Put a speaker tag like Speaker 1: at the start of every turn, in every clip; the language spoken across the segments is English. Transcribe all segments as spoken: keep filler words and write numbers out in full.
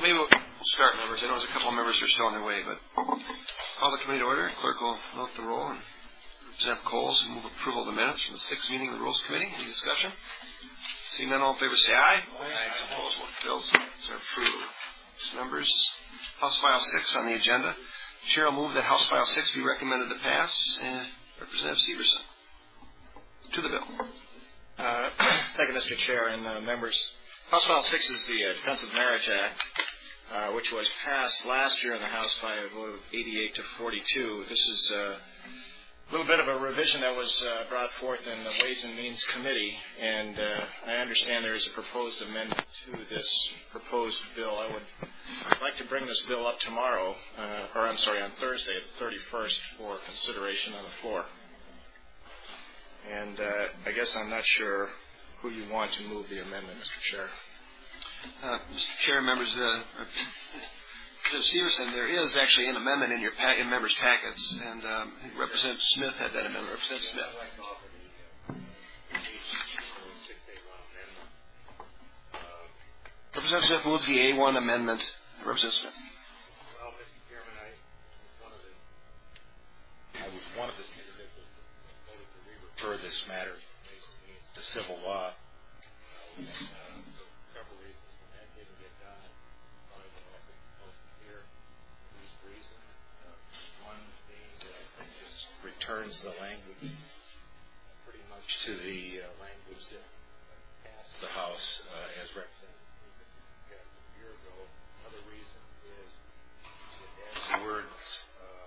Speaker 1: Maybe we'll start, members. I know there's a couple of members who are still on their way, but call the committee to order. Clerk will note the roll, and Representative Coles will move approval of the minutes from the sixth meeting of the Rules Committee. Any discussion? Seeing none, all in favor say aye. Aye. Opposed, bills are approved. Members, House File six on the agenda. Chair will move that House File six be recommended to pass. Uh, Representative Severson. To the bill.
Speaker 2: Uh, thank you, Mister Chair and uh, members. House File six is the uh, Defense of Marriage Act, uh, which was passed last year in the House by a vote of eighty-eight to forty-two. This is uh, a little bit of a revision that was uh, brought forth in the Ways and Means Committee, and uh, I understand there is a proposed amendment to this proposed bill. I would like to bring this bill up tomorrow, uh, or I'm sorry, on Thursday, the thirty-first, for consideration on the floor. And uh, I guess I'm not sure who you want to move the amendment, Mister Chair.
Speaker 1: Uh, Mister Chair, members, uh, Representative Severson, there is actually an amendment in your pa- in members' packets, and um, Representative Smith had that amendment. Representative Smith. Representative Smith moves the A one amendment. Representative Smith.
Speaker 3: Well, Mister Chairman, I was one of the I was one of the individuals that voted to re-refer this matter to civil law. Uh, uh, for several reasons, when that didn't get done, I thought it would be most clear these reasons. Uh, one being that I think this returns the language pretty much to the uh, language that passed the House uh, as represented a year ago. Another reason is it adds the words uh,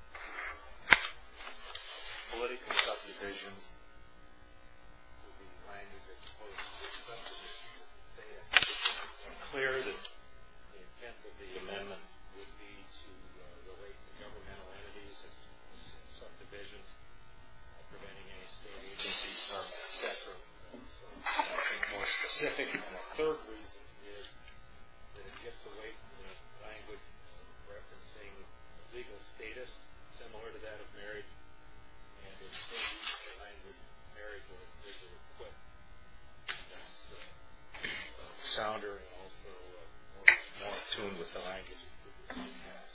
Speaker 3: political subdivisions to the language that's supposed to be subdivisions. It's clear that the intent of the amendment would be to uh, relate to governmental entities as subdivisions, uh, preventing any state agencies, et cetera. So I think more specific. And a third reason is that it gets away from the language referencing legal status similar to that of marriage, and instead uses the language marriage or individual equipped. That's uh, uh, sounder and also uh, more, more attuned with the language of the past.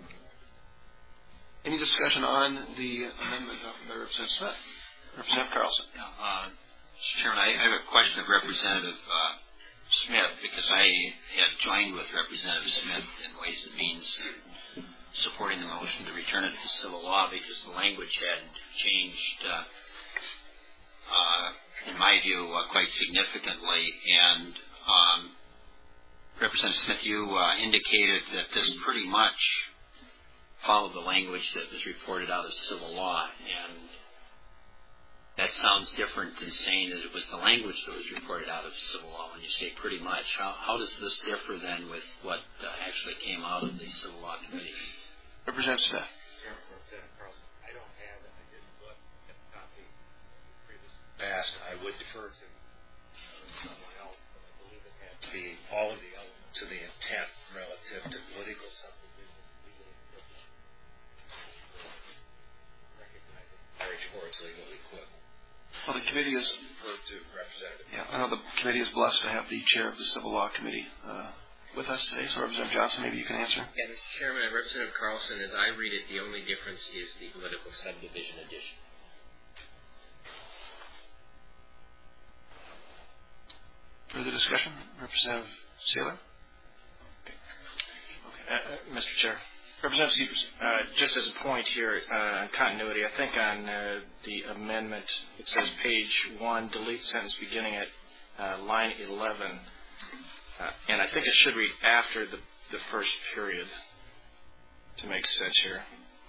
Speaker 1: Any discussion on the amendment by Representative Smith? Representative Carlson.
Speaker 4: Uh, Mister Chairman, I have a question of Representative uh, Smith, because I had joined with Representative Smith in Ways and Means supporting the motion to return it to civil law because the language had changed, uh, uh, in my view, uh, quite significantly. And um, Representative Smith, you uh, indicated that this pretty much followed the language that was reported out as civil law, and that sounds different than saying that it was the language that was reported out of civil law when you say pretty much. How, how does this differ then with what uh, actually came out of the Civil Law Committee?
Speaker 1: Representative Smith.
Speaker 3: Representative Carlson, I don't have, and I didn't look at the copy previously passed. I would defer to someone else, but I believe it has to be all of the elements to the intent relative to political subdivision, legal equivalent, recognizing marriage or its legal equivalent.
Speaker 1: Well, the committee is.
Speaker 3: To Representative.
Speaker 1: Yeah, I know the committee is blessed to have the chair of the Civil Law Committee uh, with us today. So, Representative Johnson, maybe you can answer.
Speaker 5: Yeah, Mister Chairman, and Representative Carlson, as I read it, the only difference is the political subdivision addition.
Speaker 2: Further discussion, Representative Saylor. Okay. Okay. Uh, Mister Chair. Representative Severson. Uh, just as a point here uh, on continuity, I think on uh, the amendment, it says page one, delete sentence beginning at uh, line eleven. Uh, and I think it should read after the, the first period to make sense here.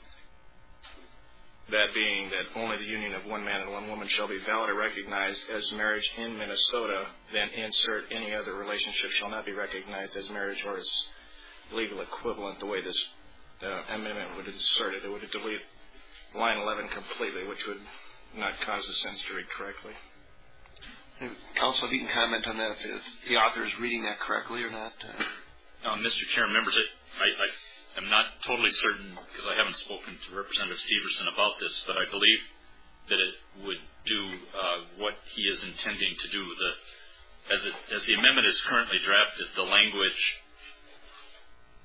Speaker 2: That being that only the union of one man and one woman shall be valid or recognized as marriage in Minnesota, then insert any other relationship shall not be recognized as marriage or its legal equivalent, the way this uh, amendment would insert it. It would delete line eleven completely, which would not cause the sentence to read correctly.
Speaker 1: Counsel, if you can comment on that, if the author is reading that correctly or not.
Speaker 6: Uh, Mister Chairman, members, I, I, I'm not totally certain because I haven't spoken to Representative Severson about this, but I believe that it would do uh, what he is intending to do. The, as, it, as the amendment is currently drafted, the language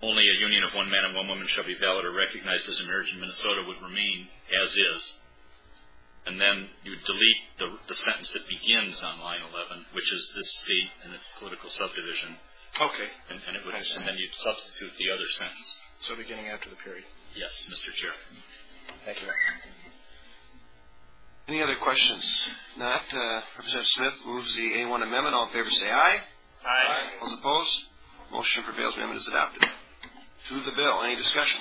Speaker 6: only a union of one man and one woman shall be valid or recognized as a marriage in Minnesota would remain as is. And then you would delete the, the sentence that begins on line eleven, which is this state and its political subdivision.
Speaker 2: Okay.
Speaker 6: And, and, it would, and then you'd substitute the other sentence.
Speaker 2: So beginning after the period.
Speaker 6: Yes, Mister Chair.
Speaker 2: Thank you.
Speaker 1: Any other questions? Not. Uh, Representative Smith moves the A one amendment. All in favor say aye.
Speaker 3: Aye.
Speaker 1: All opposed? Motion prevails. Amendment is adopted. To the bill. Any discussion?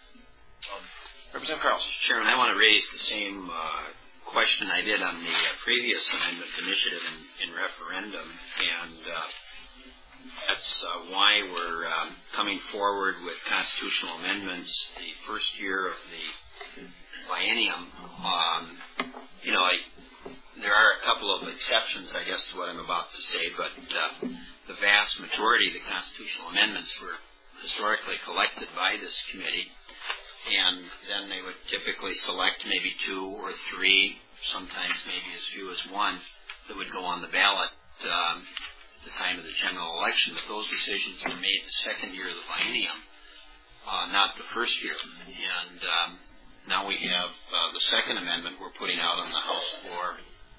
Speaker 1: Um, Representative Carlson.
Speaker 4: Chairman, I want to raise the same uh, question I did on the uh, previous amendment initiative in, in referendum, and uh, that's uh, why we're um, coming forward with constitutional amendments the first year of the biennium. Um, you know, I, there are a couple of exceptions, I guess, to what I'm about to say, but uh, the vast majority of the constitutional amendments were historically collected by this committee, and then they would typically select maybe two or three, sometimes maybe as few as one, that would go on the ballot um, at the time of the general election. But those decisions were made the second year of the biennium, uh, not the first year. And um, now we have uh, the second amendment we're putting out on the House floor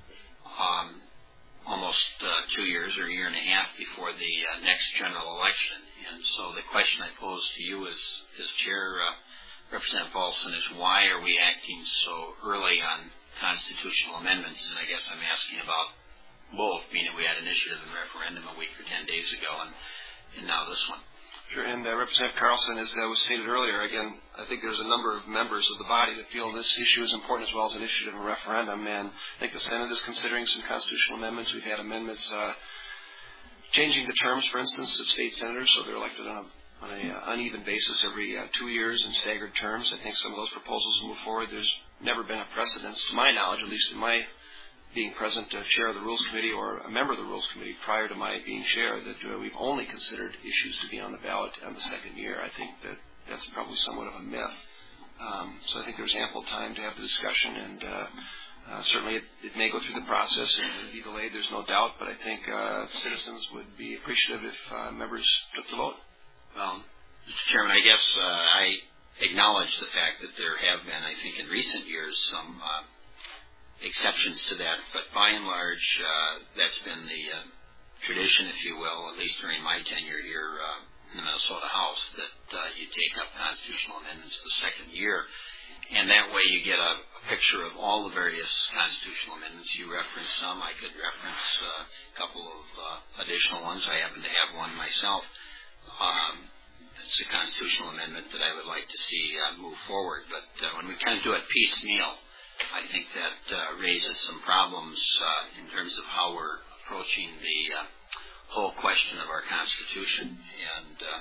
Speaker 4: um, almost uh, two years or a year and a half before the uh, next general election. And so the question I pose to you as, as Chair, uh, Representative Paulson, is why are we acting so early on constitutional amendments? And I guess I'm asking about both, being that we had initiative and referendum a week or ten days ago, and, and now this one.
Speaker 1: Sure, and uh, Representative Carlson, as uh, was stated earlier, again, I think there's a number of members of the body that feel this issue is important as well as initiative and referendum, and I think the Senate is considering some constitutional amendments. We've had amendments uh, changing the terms, for instance, of state senators, so they're elected on a on an uh, uneven basis every uh, two years in staggered terms. I think some of those proposals will move forward. There's never been a precedence, to my knowledge, at least in my being present uh, chair of the Rules Committee or a member of the Rules Committee prior to my being chair, that uh, we've only considered issues to be on the ballot on the second year. I think that that's probably somewhat of a myth. Um, so I think there's ample time to have the discussion, and uh, uh, certainly it, it may go through the process and be delayed, there's no doubt, but I think uh, citizens would be appreciative if uh, members took the vote.
Speaker 4: Well, Mister Chairman, I guess uh, I acknowledge the fact that there have been, I think, in recent years some uh, exceptions to that, but by and large, uh, that's been the uh, tradition, if you will, at least during my tenure here uh, in the Minnesota House, that uh, you take up constitutional amendments the second year, and that way you get a, a picture of all the various constitutional amendments. You reference some, I could reference uh, a couple of uh, additional ones. I happen to have one myself. Um, it's a constitutional amendment that I would like to see uh, move forward. But uh, when we kind of do it piecemeal, I think that uh, raises some problems uh, in terms of how we're approaching the uh, whole question of our Constitution. And uh,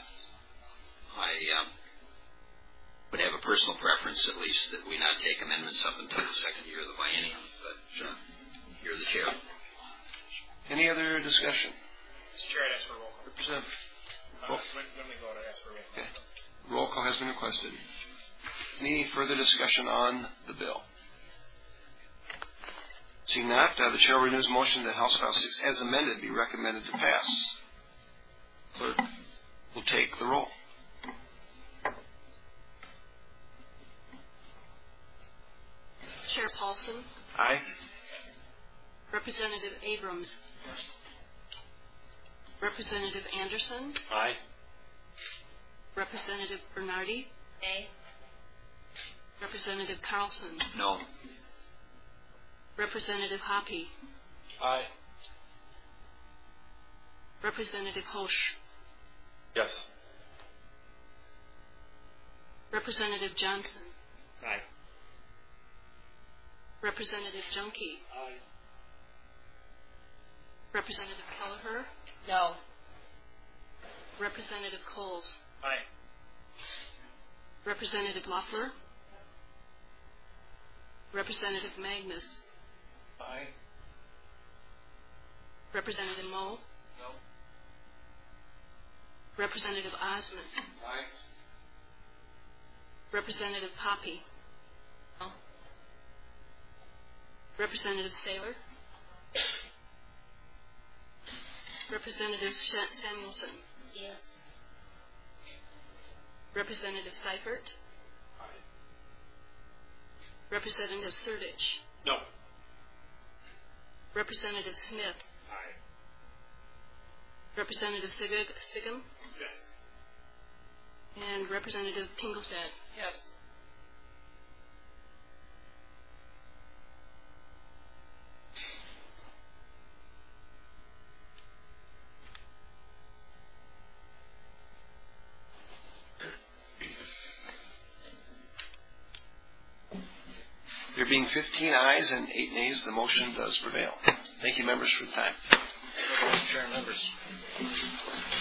Speaker 4: I uh, would have a personal preference, at least, that we not take amendments up until the second year of the biennium. But uh, you're the chair.
Speaker 1: Any other discussion?
Speaker 7: Mister Chair, I'd ask for a roll call.
Speaker 1: Representative.
Speaker 7: Uh, when, when we vote, I'd ask for a roll call.
Speaker 1: Okay. Roll call has been requested. Any further discussion on the bill? Seeing not, uh, the chair renews motion that House File six, as amended, be recommended to pass. Clerk will take the roll.
Speaker 8: Chair Paulson.
Speaker 1: Aye.
Speaker 8: Representative Abrams. Representative Anderson.
Speaker 3: Aye.
Speaker 8: Representative Bernardi.
Speaker 9: Aye.
Speaker 8: Representative Carlson.
Speaker 4: No.
Speaker 8: Representative Hoppe.
Speaker 3: Aye.
Speaker 8: Representative Hosch.
Speaker 3: Yes.
Speaker 8: Representative Johnson.
Speaker 7: Aye.
Speaker 8: Representative Junkie.
Speaker 3: Aye.
Speaker 8: Representative Kelleher.
Speaker 9: No.
Speaker 8: Representative Coles.
Speaker 7: Aye.
Speaker 8: Representative Loeffler. Representative Magnus.
Speaker 3: Aye.
Speaker 8: Representative Moe.
Speaker 3: No.
Speaker 8: Representative Osmond.
Speaker 3: Aye.
Speaker 8: Representative Hoppe.
Speaker 9: No.
Speaker 8: Representative Saylor. Representative Sh- Samuelson.
Speaker 9: Yes.
Speaker 8: Representative Seifert.
Speaker 3: Aye.
Speaker 8: Representative Surdich.
Speaker 3: No.
Speaker 8: Representative Smith.
Speaker 3: Aye.
Speaker 8: Representative Sig- Sigum.
Speaker 3: Yes.
Speaker 8: And Representative Tinglestad.
Speaker 7: Yes.
Speaker 1: There being fifteen ayes and eight nays, the motion does prevail. Thank you, members, for the time.
Speaker 2: Mister Chair, members.